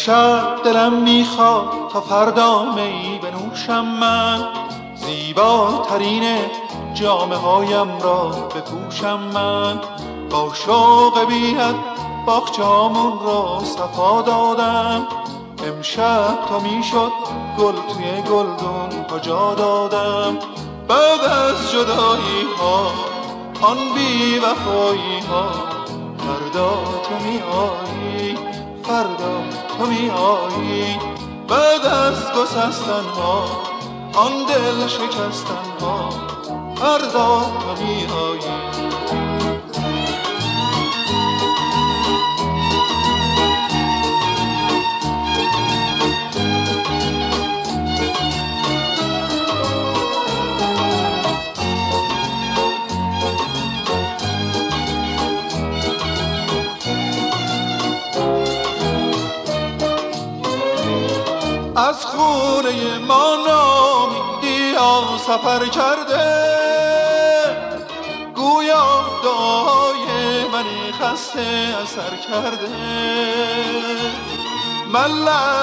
امشب دلم میخواد تا فردا می بنوشم من، زیباترین جامه هایم را بپوشم من. با شوق بی‌حد باغچه‌مون را صفا دادم، امشب تا میشد گل توی گلدون ها جا دادم. بعد از جدایی ها آن بی وفایی ها، فردا تو می آیی، فردا تو می آیی. بعد از گسستن ها آن دل شکستن ها، فردا تو می آیی. از خونه ما نامیدی ها سفر کرده، گویا دعای منی خسته اثر کرده. من